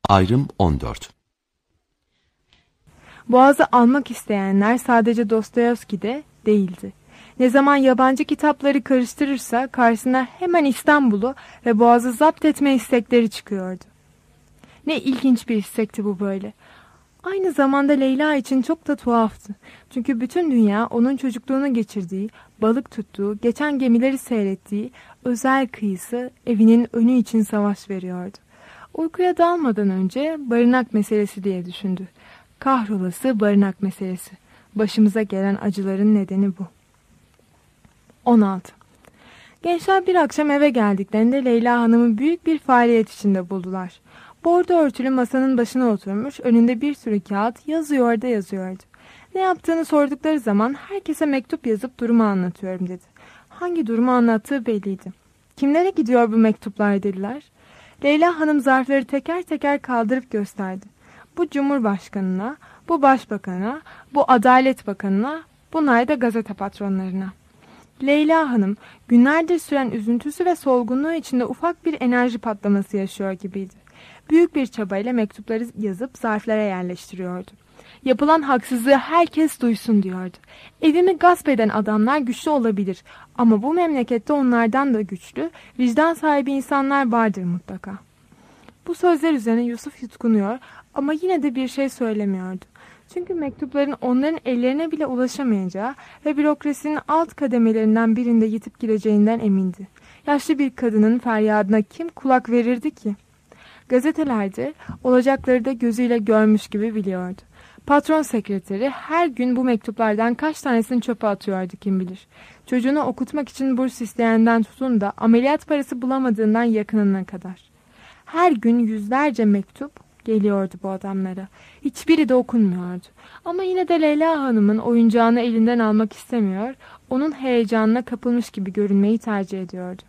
Ayrım 14. Boğaz'ı almak isteyenler sadece Dostoyevski'de değildi. Ne zaman yabancı kitapları karıştırırsa karşısına hemen İstanbul'u ve Boğaz'ı zapt etme istekleri çıkıyordu. Ne ilginç bir istekti bu böyle. Aynı zamanda Leyla için çok da tuhaftı. Çünkü bütün dünya onun çocukluğunu geçirdiği, balık tuttuğu, geçen gemileri seyrettiği özel kıyısı evinin önü için savaş veriyordu. Uykuya dalmadan önce barınak meselesi diye düşündü. Kahrolası barınak meselesi. Başımıza gelen acıların nedeni bu. 16. Gençler bir akşam eve geldiklerinde Leyla Hanım'ı büyük bir faaliyet içinde buldular. Bordo örtülü masanın başına oturmuş, önünde bir sürü kağıt yazıyordu. Ne yaptığını sordukları zaman herkese mektup yazıp durumu anlatıyorum dedi. Hangi durumu anlattığı belliydi. Kimlere gidiyor bu mektuplar dediler. Leyla Hanım zarfları teker teker kaldırıp gösterdi. Bu Cumhurbaşkanına, bu Başbakan'a, bu Adalet Bakanına, bunlar da gazete patronlarına. Leyla Hanım günlerdir süren üzüntüsü ve solgunluğu içinde ufak bir enerji patlaması yaşıyor gibiydi. Büyük bir çabayla mektupları yazıp zarflara yerleştiriyordu. Yapılan haksızlığı herkes duysun diyordu. Evimi gasp eden adamlar güçlü olabilir ama bu memlekette onlardan da güçlü, vicdan sahibi insanlar vardır mutlaka. Bu sözler üzerine Yusuf yutkunuyor ama yine de bir şey söylemiyordu. Çünkü mektupların onların ellerine bile ulaşamayacağı ve bürokrasinin alt kademelerinden birinde yitip gideceğinden emindi. Yaşlı bir kadının feryadına kim kulak verirdi ki? Gazetelerde olacakları da gözüyle görmüş gibi biliyordu. Patron sekreteri her gün bu mektuplardan kaç tanesini çöpe atıyordu kim bilir. Çocuğunu okutmak için burs isteyenden tutun da ameliyat parası bulamadığından yakınına kadar. Her gün yüzlerce mektup geliyordu bu adamlara. Hiçbiri de okunmuyordu. Ama yine de Leyla Hanım'ın oyuncağını elinden almak istemiyor, onun heyecanına kapılmış gibi görünmeyi tercih ediyordu.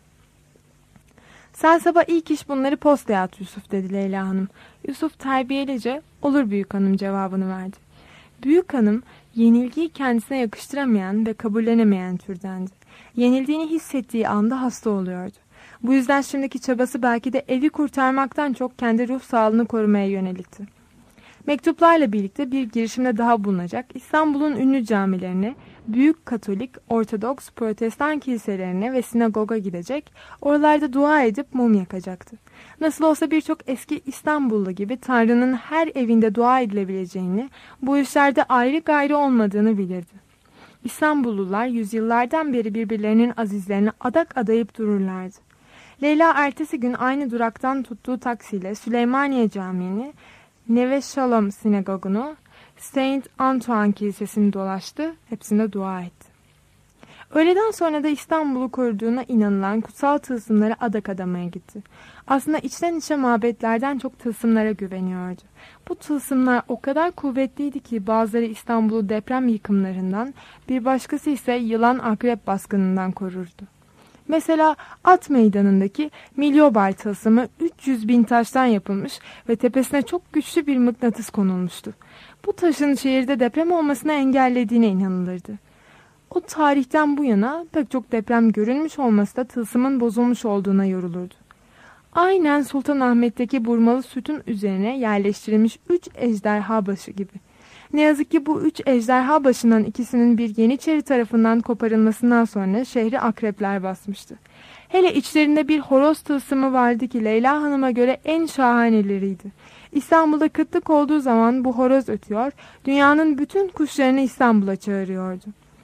Sen sabah ilk iş bunları postaya at Yusuf dedi Leyla Hanım. Yusuf terbiyelice olur büyük hanım cevabını verdi. Büyük hanım yenilgiyi kendisine yakıştıramayan ve kabullenemeyen türdendi. Yenildiğini hissettiği anda hasta oluyordu. Bu yüzden şimdiki çabası belki de evi kurtarmaktan çok kendi ruh sağlığını korumaya yönelikti. Mektuplarla birlikte bir girişimde daha bulunacak, İstanbul'un ünlü camilerine, büyük Katolik, Ortodoks, Protestan kiliselerine ve sinagoga gidecek, oralarda dua edip mum yakacaktı. Nasıl olsa birçok eski İstanbullu gibi Tanrı'nın her evinde dua edilebileceğini, bu işlerde ayrı gayrı olmadığını bilirdi. İstanbullular yüzyıllardan beri birbirlerinin azizlerine adak adayıp dururlardı. Leyla ertesi gün aynı duraktan tuttuğu taksiyle Süleymaniye Camii'ni, Neve Shalom sinagogunu, Saint Antoine Kilisesi'ni dolaştı, hepsinde dua etti. Öğleden sonra da İstanbul'u koruduğuna inanılan kutsal tılsımlara adak adamaya gitti. Aslında içten içe mabetlerden çok tılsımlara güveniyordu. Bu tılsımlar o kadar kuvvetliydi ki bazıları İstanbul'u deprem yıkımlarından, bir başkası ise yılan akrep baskınından korurdu. Mesela At Meydanı'ndaki Milyobar tılsımı 300 bin taştan yapılmış ve tepesine çok güçlü bir mıknatıs konulmuştu. Bu taşın şehirde deprem olmasına engellediğine inanılırdı. O tarihten bu yana pek çok deprem görülmüş olması da tılsımın bozulmuş olduğuna yorulurdu. Aynen Sultanahmet'teki burmalı sütun üzerine yerleştirilmiş 3 ejderha başı gibi. Ne yazık ki bu 3 ejderha başından ikisinin bir Yeniçeri tarafından koparılmasından sonra şehri akrepler basmıştı. Hele içlerinde bir horoz tılsımı vardı ki Leyla Hanım'a göre en şahaneleriydi. İstanbul'da kıtlık olduğu zaman bu horoz ötüyor, dünyanın bütün kuşlarını İstanbul'a çağırıyordu.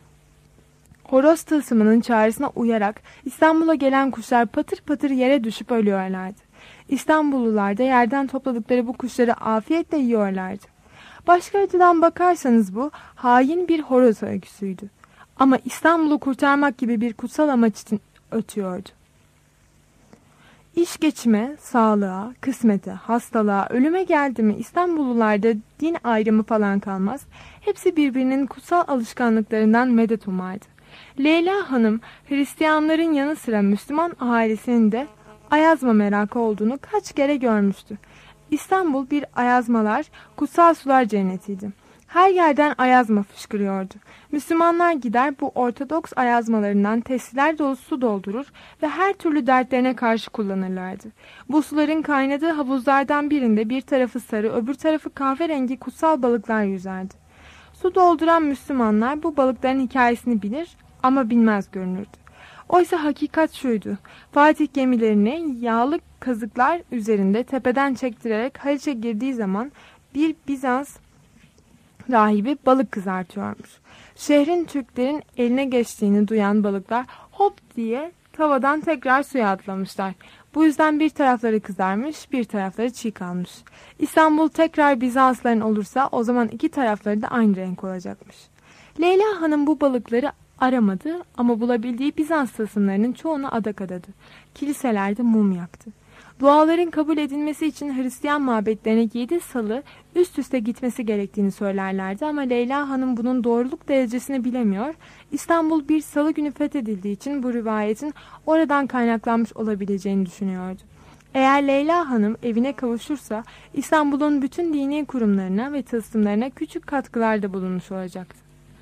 Horoz tılsımının çağrısına uyarak İstanbul'a gelen kuşlar patır patır yere düşüp ölüyorlardı. İstanbullular da yerden topladıkları bu kuşları afiyetle yiyorlardı. Başka açıdan bakarsanız bu hain bir horoz öyküsüydü. Ama İstanbul'u kurtarmak gibi bir kutsal amaç için ötüyordu. İş geçime, sağlığa, kısmete, hastalığa, ölüme geldi mi İstanbullularda din ayrımı falan kalmaz. Hepsi birbirinin kutsal alışkanlıklarından medet umardı. Leyla Hanım Hristiyanların yanı sıra Müslüman ailesinin de ayazma merakı olduğunu kaç kere görmüştü. İstanbul bir ayazmalar, kutsal sular cennetiydi. Her yerden ayazma fışkırıyordu. Müslümanlar gider bu Ortodoks ayazmalarından testiler dolusu su doldurur ve her türlü dertlerine karşı kullanırlardı. Bu suların kaynadığı havuzlardan birinde bir tarafı sarı, öbür tarafı kahverengi kutsal balıklar yüzerdi. Su dolduran Müslümanlar bu balıkların hikayesini bilir ama bilmez görünürdü. Oysa hakikat şuydu: Fatih gemilerini yağlı kazıklar üzerinde tepeden çektirerek Haliç'e girdiği zaman bir Bizans rahibi balık kızartıyormuş. Şehrin Türklerin eline geçtiğini duyan balıklar hop diye tavadan tekrar suya atlamışlar. Bu yüzden bir tarafları kızarmış, bir tarafları çiğ kalmış. İstanbul tekrar Bizansların olursa o zaman iki tarafları da aynı renk olacakmış. Leyla Hanım bu balıkları aramadı ama bulabildiği Bizans tasımlarının çoğunu adak adadı. Kiliselerde mum yaktı. Duaların kabul edilmesi için Hristiyan mabetlerine 7 salı üst üste gitmesi gerektiğini söylerlerdi ama Leyla Hanım bunun doğruluk derecesini bilemiyor. İstanbul bir salı günü fethedildiği için bu rivayetin oradan kaynaklanmış olabileceğini düşünüyordu. Eğer Leyla Hanım evine kavuşursa İstanbul'un bütün dini kurumlarına ve tılsımlarına küçük katkılarda bulunmuş olacaktı.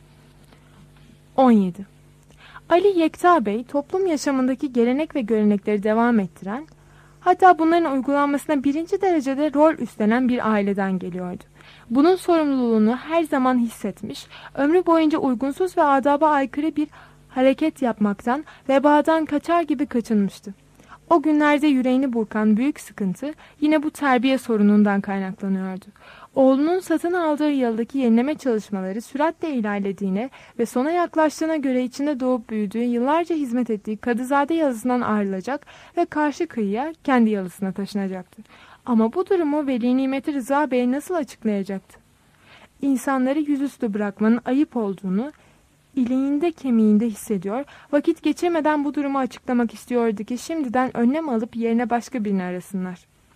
17. Ali Yekta Bey toplum yaşamındaki gelenek ve görenekleri devam ettiren, hatta bunların uygulanmasına birinci derecede rol üstlenen bir aileden geliyordu. Bunun sorumluluğunu her zaman hissetmiş, ömrü boyunca uygunsuz ve adaba aykırı bir hareket yapmaktan, vebadan kaçar gibi kaçınmıştı. O günlerde yüreğini burkan büyük sıkıntı yine bu terbiye sorunundan kaynaklanıyordu. Oğlunun satın aldığı yıldaki yenileme çalışmaları süratle ilerlediğine ve sona yaklaştığına göre içinde doğup büyüdüğü, yıllarca hizmet ettiği Kadızade yalısından ayrılacak ve karşı kıyıya kendi yalısına taşınacaktı. Ama bu durumu Veli Nimeti Rıza Bey nasıl açıklayacaktı? İnsanları yüzüstü bırakmanın ayıp olduğunu İliğinde kemiğinde hissediyor, vakit geçirmeden bu durumu açıklamak istiyordu ki şimdiden önlem alıp yerine başka birini arasınlar.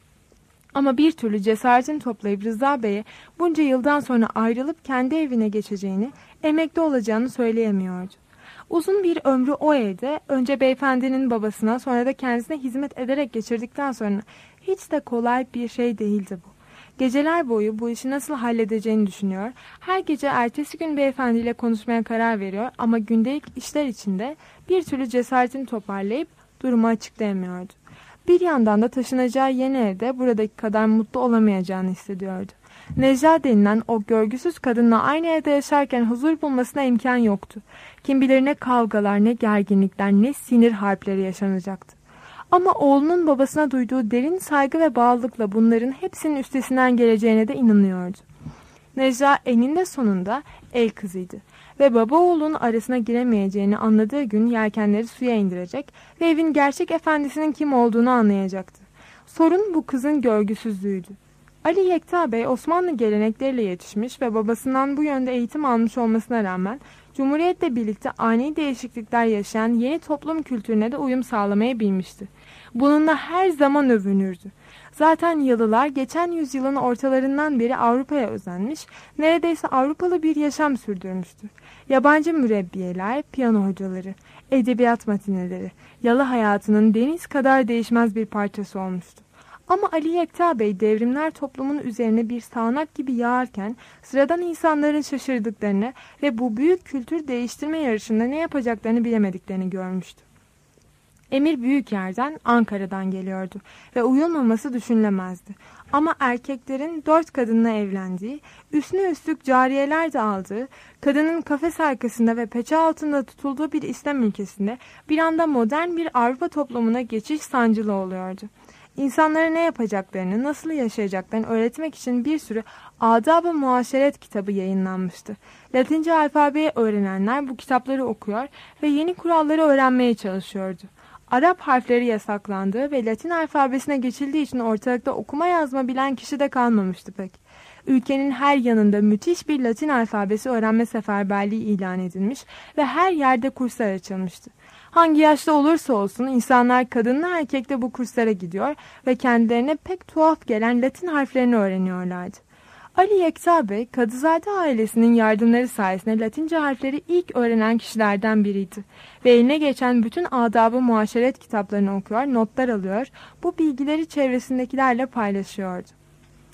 Ama bir türlü cesaretini toplayıp Rıza Bey'e bunca yıldan sonra ayrılıp kendi evine geçeceğini, emekli olacağını söyleyemiyordu. Uzun bir ömrü o evde, önce beyefendinin babasına sonra da kendisine hizmet ederek geçirdikten sonra hiç de kolay bir şey değildi bu. Geceler boyu bu işi nasıl halledeceğini düşünüyor, her gece ertesi gün beyefendiyle konuşmaya karar veriyor ama gündelik işler içinde bir türlü cesaretini toparlayıp durumu açıklayamıyordu. Bir yandan da taşınacağı yeni evde buradaki kadar mutlu olamayacağını hissediyordu. Necla denilen o görgüsüz kadınla aynı evde yaşarken huzur bulmasına imkan yoktu. Kim bilir ne kavgalar, ne gerginlikler, ne sinir harpleri yaşanacaktı. Ama oğlunun babasına duyduğu derin saygı ve bağlılıkla bunların hepsinin üstesinden geleceğine de inanıyordu. Necla eninde sonunda el kızıydı ve baba oğlunun arasına giremeyeceğini anladığı gün yelkenleri suya indirecek ve evin gerçek efendisinin kim olduğunu anlayacaktı. Sorun bu kızın görgüsüzlüğüydü. Ali Yekta Bey Osmanlı gelenekleriyle yetişmiş ve babasından bu yönde eğitim almış olmasına rağmen Cumhuriyetle birlikte ani değişiklikler yaşayan yeni toplum kültürüne de uyum sağlamayı bilmişti. Bununla her zaman övünürdü. Zaten Yalılar geçen yüzyılın ortalarından beri Avrupa'ya özenmiş, neredeyse Avrupalı bir yaşam sürdürmüştü. Yabancı mürebbiyeler, piyano hocaları, edebiyat matineleri, Yalı hayatının deniz kadar değişmez bir parçası olmuştu. Ama Ali Yekta Bey devrimler toplumun üzerine bir sağanak gibi yağarken sıradan insanların şaşırdıklarını ve bu büyük kültür değiştirme yarışında ne yapacaklarını bilemediklerini görmüştü. Emir Büyüker'den, Ankara'dan geliyordu ve uyulmaması düşünülemezdi. Ama erkeklerin 4 kadınla evlendiği, üstüne üstlük cariyeler de aldığı, kadının kafes arkasında ve peçe altında tutulduğu bir İslam ülkesinde bir anda modern bir Avrupa toplumuna geçiş sancılı oluyordu. İnsanlara ne yapacaklarını, nasıl yaşayacaklarını öğretmek için bir sürü adab-ı muaşeret kitabı yayınlanmıştı. Latince alfabeyi öğrenenler bu kitapları okuyor ve yeni kuralları öğrenmeye çalışıyordu. Arap harfleri yasaklandığı ve Latin alfabesine geçildiği için ortalıkta okuma yazma bilen kişi de kalmamıştı pek. Ülkenin her yanında müthiş bir Latin alfabesi öğrenme seferberliği ilan edilmiş ve her yerde kurslar açılmıştı. Hangi yaşta olursa olsun insanlar kadınla erkekle bu kurslara gidiyor ve kendilerine pek tuhaf gelen Latin harflerini öğreniyorlardı. Ali Yekta Bey, Kadızade ailesinin yardımları sayesinde Latince harfleri ilk öğrenen kişilerden biriydi. Ve eline geçen bütün adab-ı muaşeret kitaplarını okuyor, notlar alıyor, bu bilgileri çevresindekilerle paylaşıyordu.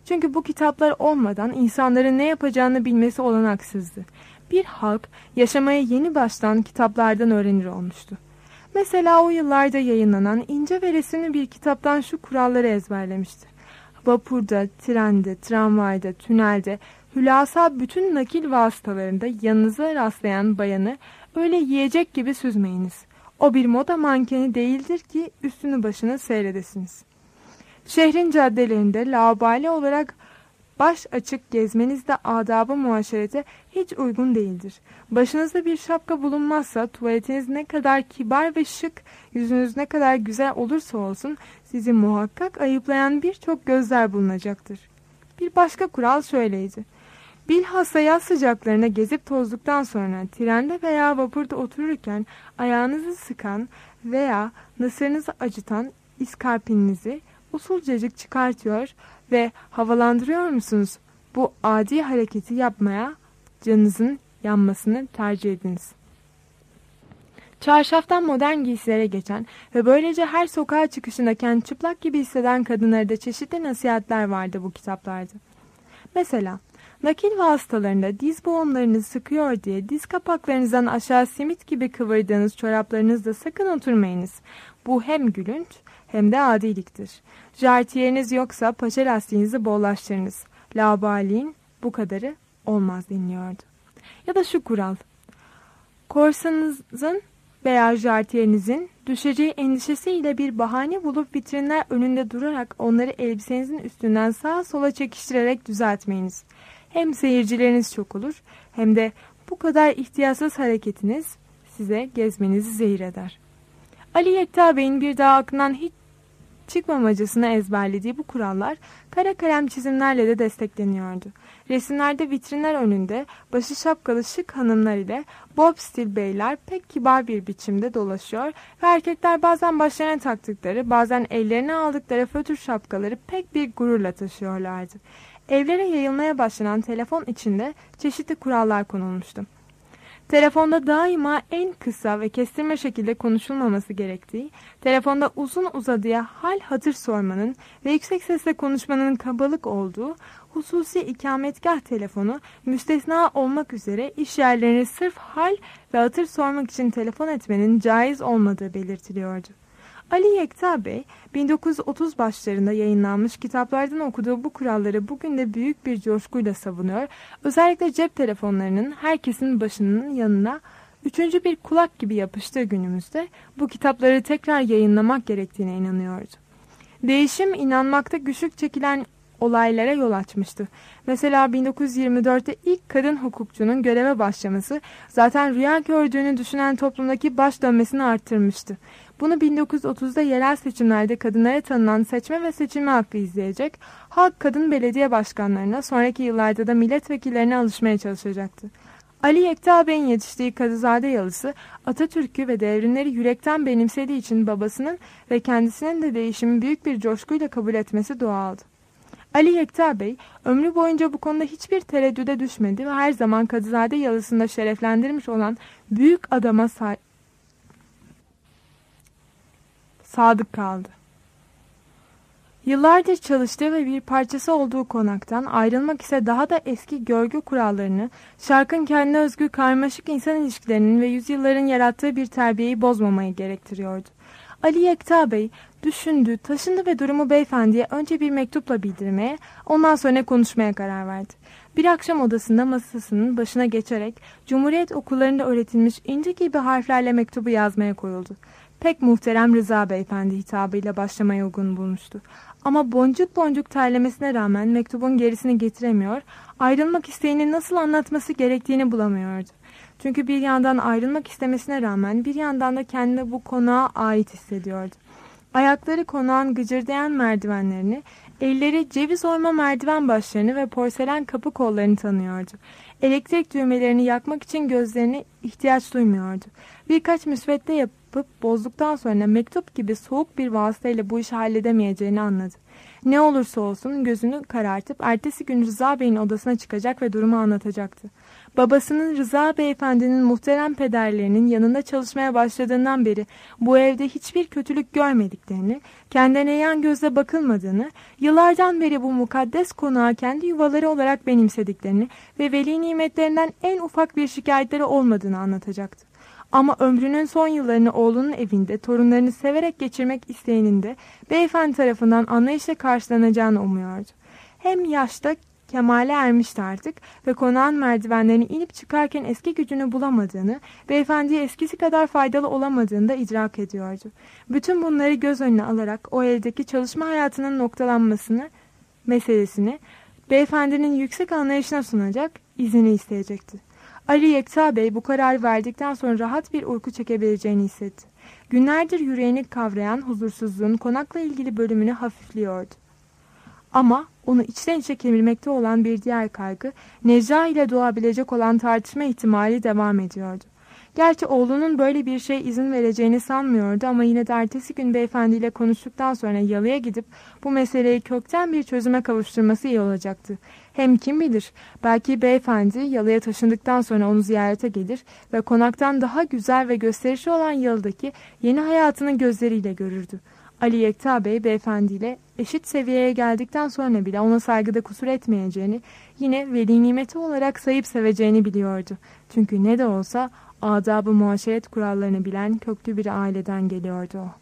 Çünkü bu kitaplar olmadan insanların ne yapacağını bilmesi olanaksızdı. Bir halk yaşamaya yeni baştan kitaplardan öğrenir olmuştu. Mesela o yıllarda yayınlanan ince ve resimli bir kitaptan şu kuralları ezberlemişti. Vapurda, trende, tramvayda, tünelde, hülasa bütün nakil vasıtalarında yanınıza rastlayan bayanı öyle yiyecek gibi süzmeyiniz. O bir moda mankeni değildir ki üstünü başını seyredesiniz. Şehrin caddelerinde laubali olarak baş açık gezmeniz de adab-ı muaşerete hiç uygun değildir. Başınızda bir şapka bulunmazsa tuvaletiniz ne kadar kibar ve şık, yüzünüz ne kadar güzel olursa olsun sizi muhakkak ayıplayan birçok gözler bulunacaktır. Bir başka kural şöyleydi. Bilhassa yaz sıcaklarına gezip tozduktan sonra trende veya vapurda otururken ayağınızı sıkan veya nasırınızı acıtan iskarpininizi usulcacık çıkartıyor ve havalandırıyor musunuz? Bu adi hareketi yapmaya canınızın yanmasını tercih ediniz. Çarşaftan modern giysilere geçen ve böylece her sokağa çıkışında kendini çıplak gibi hisseden kadınlara da çeşitli nasihatler vardı bu kitaplarda. Mesela nakil vasıtalarında diz boğumlarınızı sıkıyor diye diz kapaklarınızdan aşağı simit gibi kıvırdığınız çoraplarınızda sakın oturmayınız. Bu hem gülünç hem de adiliktir. Jartiyeriniz yoksa paça lastiğinizi bollaştırınız. Laubaliğin bu kadarı olmaz deniliyordu. Ya da şu kural. Korsanınızın veya jartiyerinizin düşeceği endişesiyle bir bahane bulup vitrinler önünde durarak onları elbisenizin üstünden sağa sola çekiştirerek düzeltmeyiniz. Hem seyircileriniz çok olur hem de bu kadar ihtiyatsız hareketiniz size gezmenizi zehir eder. Ali Yekta Bey'in bir daha aklından hiç çıkmamacasına ezberlediği bu kurallar kara kalem çizimlerle de destekleniyordu. Resimlerde vitrinler önünde başı şapkalı şık hanımlar ile bob stil beyler pek kibar bir biçimde dolaşıyor ve erkekler bazen başlarına taktıkları bazen ellerine aldıkları fötr şapkaları pek bir gururla taşıyorlardı. Evlere yayılmaya başlanan telefon içinde çeşitli kurallar konulmuştu. Telefonda daima en kısa ve kestirme şekilde konuşulmaması gerektiği, telefonda uzun uzadıya hal hatır sormanın ve yüksek sesle konuşmanın kabalık olduğu, hususi ikametgah telefonu müstesna olmak üzere iş yerlerine sırf hal ve hatır sormak için telefon etmenin caiz olmadığı belirtiliyordu. Ali Yekta Bey, 1930 başlarında yayınlanmış kitaplardan okuduğu bu kuralları bugün de büyük bir coşkuyla savunuyor. Özellikle cep telefonlarının herkesin başının yanına üçüncü bir kulak gibi yapıştığı günümüzde bu kitapları tekrar yayınlamak gerektiğine inanıyordu. Değişim inanmakta güçlük çekilen olaylara yol açmıştı. Mesela 1924'te ilk kadın hukukçunun göreve başlaması zaten rüya gördüğünü düşünen toplumdaki baş dönmesini arttırmıştı. Bunu 1930'da yerel seçimlerde kadınlara tanınan seçme ve seçilme hakkı izleyecek, halk kadın belediye başkanlarına, sonraki yıllarda da milletvekillerine alışmaya çalışacaktı. Ali Yekta Bey'in yetiştiği Kadızade Yalısı, Atatürk'ü ve devrimleri yürekten benimsediği için babasının ve kendisinin de değişimi büyük bir coşkuyla kabul etmesi doğaldı. Ali Yekta Bey, ömrü boyunca bu konuda hiçbir tereddüde düşmedi ve her zaman Kadızade Yalısı'nda şereflendirmiş olan büyük adama sadık kaldı. Yıllardır çalıştığı ve bir parçası olduğu konaktan ayrılmak ise daha da eski görgü kurallarını, şarkın kendine özgü karmaşık insan ilişkilerinin ve yüzyılların yarattığı bir terbiyeyi bozmamayı gerektiriyordu. Ali Yekta Bey düşündü, taşındı ve durumu beyefendiye önce bir mektupla bildirmeye, ondan sonra konuşmaya karar verdi. Bir akşam odasında masasının başına geçerek Cumhuriyet okullarında öğretilmiş ince gibi harflerle mektubu yazmaya koyuldu. Pek muhterem Rıza Beyefendi hitabıyla başlamaya uygun bulmuştu. Ama boncuk boncuk terlemesine rağmen mektubun gerisini getiremiyor, ayrılmak isteğini nasıl anlatması gerektiğini bulamıyordu. Çünkü bir yandan ayrılmak istemesine rağmen bir yandan da kendini bu konağa ait hissediyordu. Ayakları konağın gıcırdayan merdivenlerini, elleri ceviz oyma merdiven başlarını ve porselen kapı kollarını tanıyordu. Elektrik düğmelerini yakmak için gözlerine ihtiyaç duymuyordu. Birkaç müsvedde yapıp bozduktan sonra mektup gibi soğuk bir vasıtayla bu işi halledemeyeceğini anladı. Ne olursa olsun gözünü karartıp ertesi gün Rıza Bey'in odasına çıkacak ve durumu anlatacaktı. Babasının Rıza Beyefendi'nin muhterem pederlerinin yanında çalışmaya başladığından beri bu evde hiçbir kötülük görmediklerini, kendine yan gözle bakılmadığını, yıllardan beri bu mukaddes konağı kendi yuvaları olarak benimsediklerini ve veli nimetlerinden en ufak bir şikayetleri olmadığını anlatacaktı. Ama ömrünün son yıllarını oğlunun evinde torunlarını severek geçirmek isteğinin de beyefendi tarafından anlayışla karşılanacağını umuyordu. Hem yaşta kemale ermişti artık ve konağın merdivenlerini inip çıkarken eski gücünü bulamadığını, beyefendiye eskisi kadar faydalı olamadığını da idrak ediyordu. Bütün bunları göz önüne alarak o evdeki çalışma hayatının noktalanmasını meselesini beyefendinin yüksek anlayışına sunacak, iznini isteyecekti. Ali Yekta Bey bu kararı verdikten sonra rahat bir uyku çekebileceğini hissetti. Günlerdir yüreğini kavrayan huzursuzluğun konakla ilgili bölümünü hafifliyordu. Ama onu içten içe kemirmekte olan bir diğer kaygı, Necla ile doğabilecek olan tartışma ihtimali devam ediyordu. Gerçi oğlunun böyle bir şey izin vereceğini sanmıyordu ama yine de ertesi gün beyefendiyle konuştuktan sonra yalıya gidip bu meseleyi kökten bir çözüme kavuşturması iyi olacaktı. Hem kim bilir, belki beyefendi yalıya taşındıktan sonra onu ziyarete gelir ve konaktan daha güzel ve gösterişli olan yalıdaki yeni hayatını gözleriyle görürdü. Ali Yekta Bey beyefendiyle eşit seviyeye geldikten sonra bile ona saygıda kusur etmeyeceğini, yine veli nimeti olarak sayıp seveceğini biliyordu. Çünkü ne de olsa adab-ı muaşeret kurallarını bilen köklü bir aileden geliyordu o.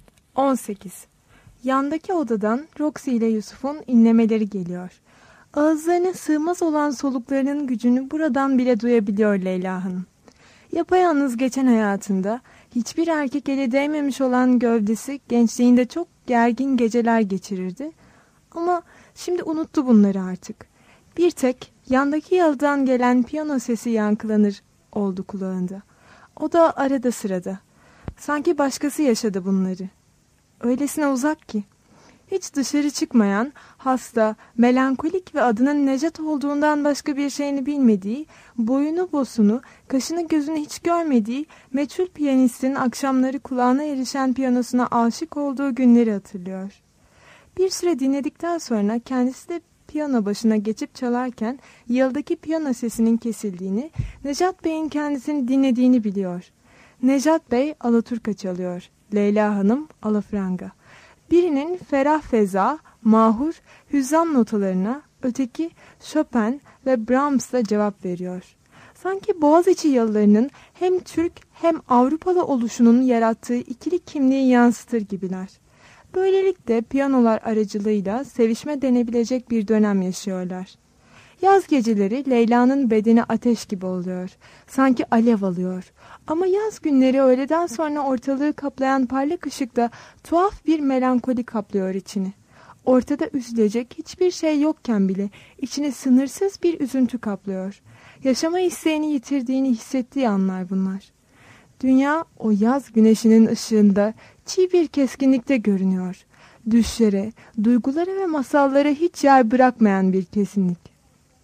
18. Yandaki odadan Roxy ile Yusuf'un inlemeleri geliyor. Ağızlarına sığmaz olan soluklarının gücünü buradan bile duyabiliyor Leyla Hanım. Yapayalnız geçen hayatında hiçbir erkek eli değmemiş olan gövdesi gençliğinde çok gergin geceler geçirirdi. Ama şimdi unuttu bunları artık. Bir tek yandaki yalıdan gelen piyano sesi yankılanır oldu kulağında. O da arada sırada. Sanki başkası yaşadı bunları. Öylesine uzak ki. Hiç dışarı çıkmayan, hasta, melankolik ve adının Necat olduğundan başka bir şeyini bilmediği, boyunu bosunu, kaşını gözünü hiç görmediği meçhul piyanistin akşamları kulağına erişen piyanosuna aşık olduğu günleri hatırlıyor. Bir süre dinledikten sonra kendisi de piyano başına geçip çalarken yalıdaki piyano sesinin kesildiğini, Necat Bey'in kendisini dinlediğini biliyor. Necat Bey alaturka çalıyor, Leyla Hanım alafranga. Birinin ferah feza, mahur, hüzzam notalarına, öteki Chopin ve Brahms'la cevap veriyor. Sanki Boğaziçi yalılarının hem Türk hem Avrupalı oluşunun yarattığı ikili kimliği yansıtır gibiler. Böylelikle piyanolar aracılığıyla sevişme denebilecek bir dönem yaşıyorlar. Yaz geceleri Leyla'nın bedeni ateş gibi oluyor. Sanki alev alıyor. Ama yaz günleri öğleden sonra ortalığı kaplayan parlak ışıkta tuhaf bir melankoli kaplıyor içini. Ortada üzülecek hiçbir şey yokken bile içine sınırsız bir üzüntü kaplıyor. Yaşama isteğini yitirdiğini hissettiği anlar bunlar. Dünya o yaz güneşinin ışığında çiğ bir keskinlikte görünüyor. Düşlere, duygulara ve masallara hiç yer bırakmayan bir kesinlik.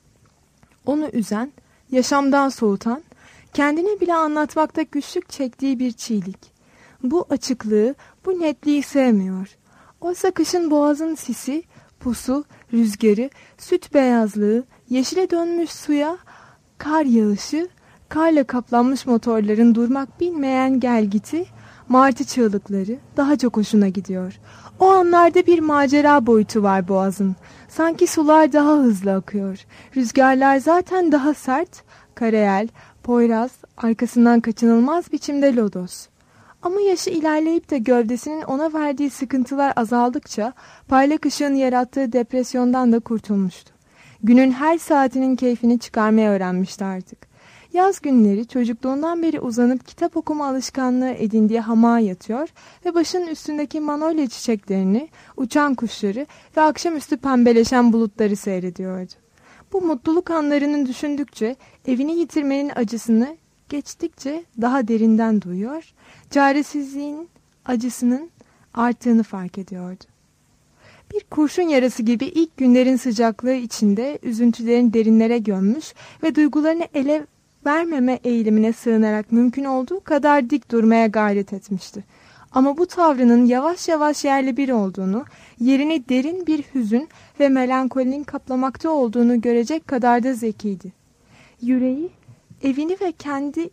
Onu üzen, yaşamdan soğutan, kendine bile anlatmakta güçlük çektiği bir çiğlik. Bu açıklığı, bu netliği sevmiyor. Oysa kışın boğazın sisi, pusu, rüzgarı, süt beyazlığı, yeşile dönmüş suya, kar yağışı, karla kaplanmış motorların durmak bilmeyen gelgiti, martı çığlıkları daha çok hoşuna gidiyor. O anlarda bir macera boyutu var boğazın. Sanki sular daha hızlı akıyor. Rüzgarlar zaten daha sert, karayel, poyraz, arkasından kaçınılmaz biçimde lodos. Ama yaşı ilerleyip de gövdesinin ona verdiği sıkıntılar azaldıkça parlak ışığın yarattığı depresyondan da kurtulmuştu. Günün her saatinin keyfini çıkarmaya öğrenmişti artık. Yaz günleri çocukluğundan beri uzanıp kitap okuma alışkanlığı edindiği hamağa yatıyor ve başının üstündeki manolya çiçeklerini, uçan kuşları ve akşamüstü pembeleşen bulutları seyrediyordu. Bu mutluluk anlarını düşündükçe evini yitirmenin acısını geçtikçe daha derinden duyuyor, çaresizliğin acısının arttığını fark ediyordu. Bir kurşun yarası gibi ilk günlerin sıcaklığı içinde üzüntülerin derinlere gömmüş ve duygularını ele vermeme eğilimine sığınarak mümkün olduğu kadar dik durmaya gayret etmişti. Ama bu tavrının yavaş yavaş yerle bir olduğunu, yerini derin bir hüzün ve melankolinin kaplamakta olduğunu görecek kadar da zekiydi. Yüreği, evini ve kendi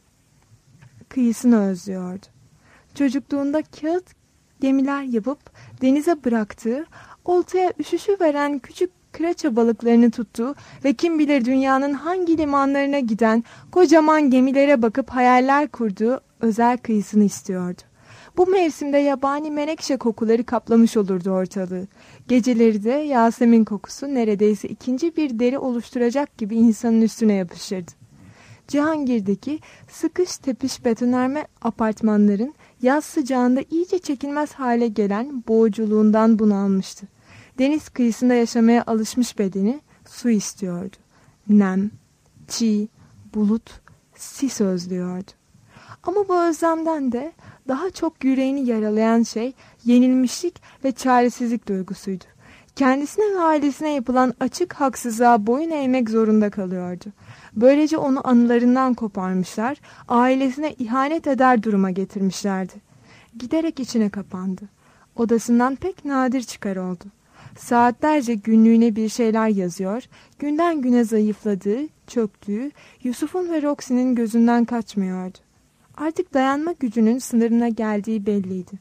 kıyısını özlüyordu. Çocukluğunda kağıt gemiler yapıp denize bıraktığı, oltaya üşüşü veren küçük kıraça balıklarını tuttuğu ve kim bilir dünyanın hangi limanlarına giden kocaman gemilere bakıp hayaller kurduğu özel kıyısını istiyordu. Bu mevsimde yabani menekşe kokuları kaplamış olurdu ortalığı. Geceleri de Yasemin kokusu neredeyse ikinci bir deri oluşturacak gibi insanın üstüne yapışırdı. Cihangir'deki sıkış tepiş betonarme apartmanların yaz sıcağında iyice çekilmez hale gelen boğuculuğundan bunalmıştı. Deniz kıyısında yaşamaya alışmış bedeni su istiyordu. Nem, çiğ, bulut, sis özlüyordu. Ama bu özlemden de daha çok yüreğini yaralayan şey yenilmişlik ve çaresizlik duygusuydu. Kendisine ve ailesine yapılan açık haksızlığa boyun eğmek zorunda kalıyordu. Böylece onu anılarından koparmışlar, ailesine ihanet eder duruma getirmişlerdi. Giderek içine kapandı. Odasından pek nadir çıkar oldu. Saatlerce günlüğüne bir şeyler yazıyor, günden güne zayıfladığı, çöktüğü, Yusuf'un ve Roxy'nin gözünden kaçmıyordu. Artık dayanma gücünün sınırına geldiği belliydi.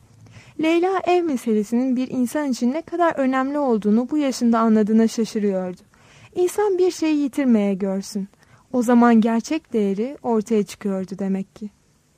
Leyla ev meselesinin bir insan için ne kadar önemli olduğunu bu yaşında anladığına şaşırıyordu. İnsan bir şeyi yitirmeye görsün. O zaman gerçek değeri ortaya çıkıyordu demek ki.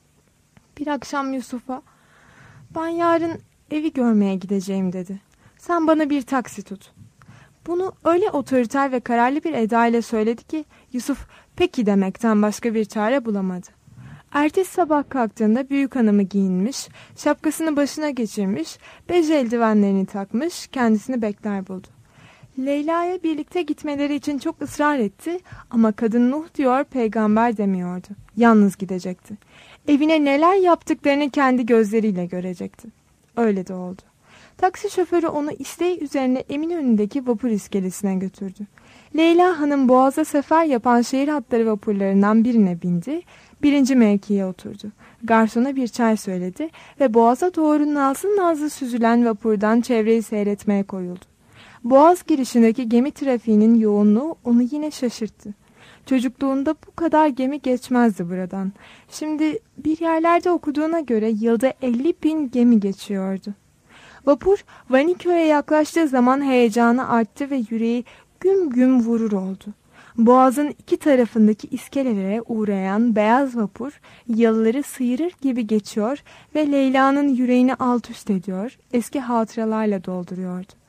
Bir akşam Yusuf'a, "Ben yarın evi görmeye gideceğim," dedi. "Sen bana bir taksi tut." Bunu öyle otoriter ve kararlı bir edayla söyledi ki Yusuf peki demekten başka bir çare bulamadı. Ertesi sabah kalktığında büyük hanımı giyinmiş, şapkasını başına geçirmiş, bej eldivenlerini takmış, kendisini bekler buldu. Leyla'ya birlikte gitmeleri için çok ısrar etti ama kadın Nuh diyor, peygamber demiyordu. Yalnız gidecekti. Evine neler yaptıklarını kendi gözleriyle görecekti. Öyle de oldu. Taksi şoförü onu isteği üzerine Eminönü'ndeki vapur iskelesine götürdü. Leyla Hanım Boğaz'a sefer yapan şehir hatları vapurlarından birine bindi, birinci mevkiye oturdu. Garsona bir çay söyledi ve Boğaz'a doğru nazlı nazlı süzülen vapurdan çevreyi seyretmeye koyuldu. Boğaz girişindeki gemi trafiğinin yoğunluğu onu yine şaşırttı. Çocukluğunda bu kadar gemi geçmezdi buradan. Şimdi bir yerlerde okuduğuna göre yılda 50.000 gemi geçiyordu. Vapur Vaniköy'e yaklaştığı zaman heyecanı arttı ve yüreği güm güm vurur oldu. Boğazın iki tarafındaki iskelelere uğrayan beyaz vapur yalıları sıyırır gibi geçiyor ve Leyla'nın yüreğini alt üst ediyor, eski hatıralarla dolduruyordu.